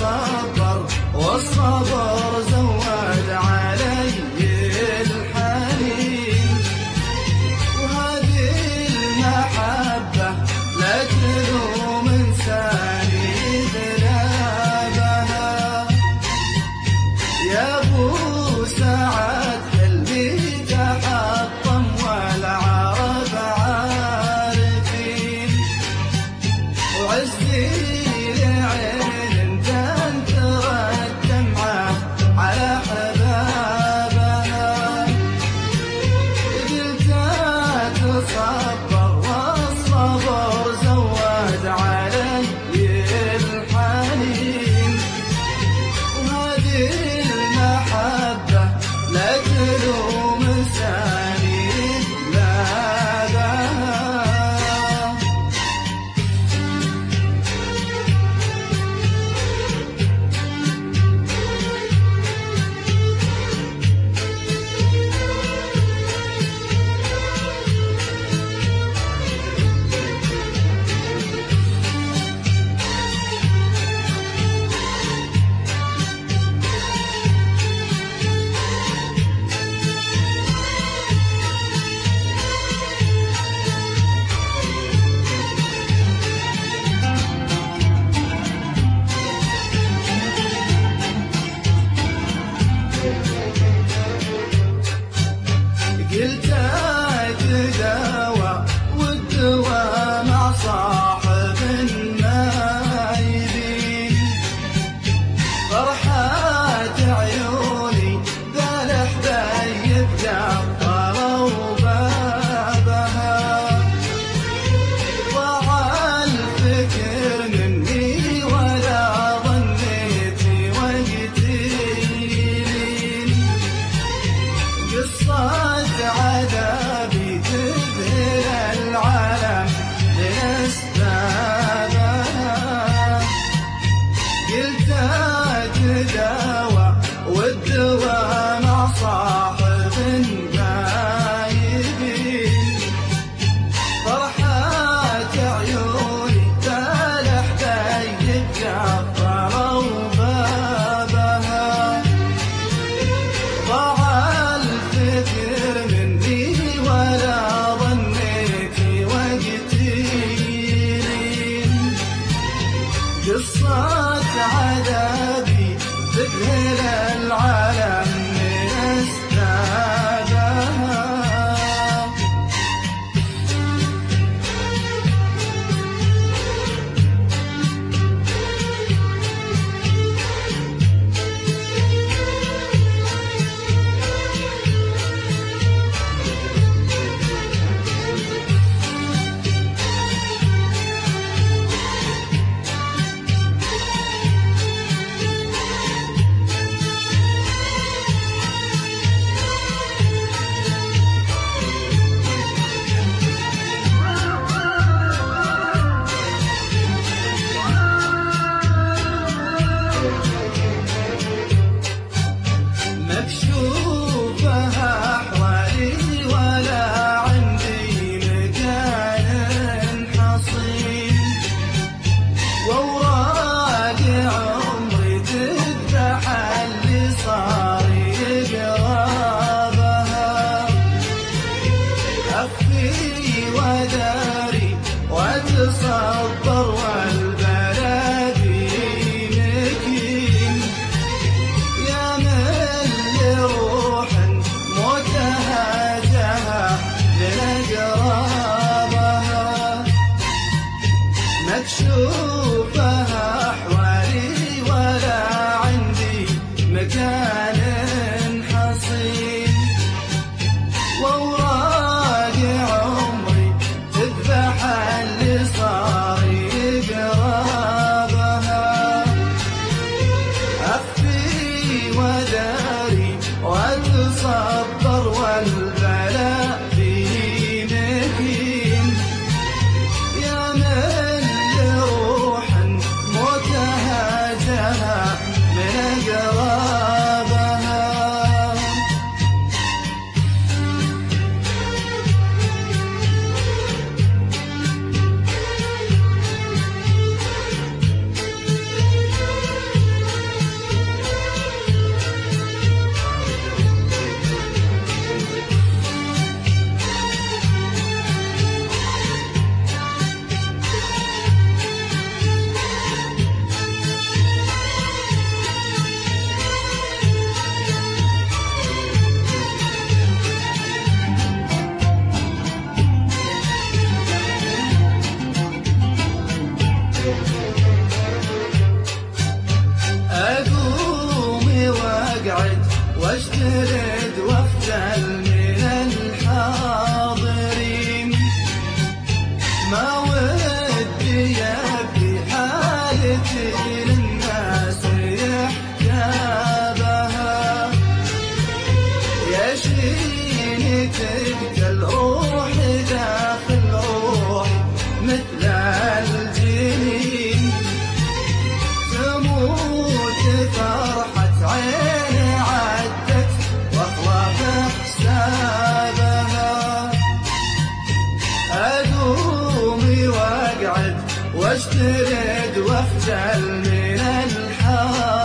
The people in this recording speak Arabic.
تصبر والصبر زود علي الحنين، وهذه المحبة لا تلوم انساني ذنبها. يا ابو سعد قلبي تحطم والعرب عارفين، وعزي لعين تنثر الدمعة على حبابها. قلت تصبر والصبر زود علي الحنين، وهذه المحبة لا تلوم انساني ذنبها. قلت تداوى والدواء مع صاحب ما يبين، فرحات عيوني ذا الحبايب قفلوا بابها. ضاع الفكر مني ولا ظنيت وقتي لين، قصة عذابي تذهل العالم لأسبابها. قلت تداوى والدواء مع صاحب ما يبين، فرحات عيوني ذا الحبايب قفلوا بابها. ضاع الفكر مني ولا ظنيت وقتي لين، قصة عذابي تذهل العالم من أسبابها. واشترد واخجل من الحاضرين. ما ودي يبدي حالتي للناس يحكى بها، يشيني تقتل روحي داخل روحي مثل الجنين. تموت فرحة عيني عدت واخلف حسابها، أدومي واقعد واشترد واخجل من الحال.